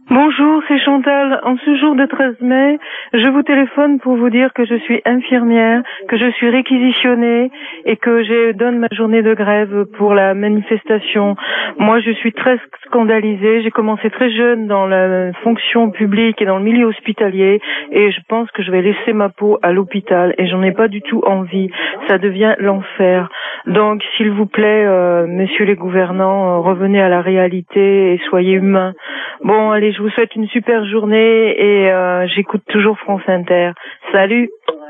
Bonjour, c'est Chantal. En ce jour de 13 mai, je vous téléphone pour vous dire que je suis infirmière, que je suis réquisitionnée et que je donne ma journée de grève pour la manifestation. Moi, je suis très scandalisée. J'ai commencé très jeune dans la fonction publique et dans le milieu hospitalier et je pense que je vais laisser ma peau à l'hôpital et j'en ai pas du tout envie. Ça devient l'enfer. Donc, s'il vous plaît, messieurs les gouvernants, revenez à la réalité et soyez humains. Bon, allez, je vous souhaite une super journée et j'écoute toujours France Inter. Salut!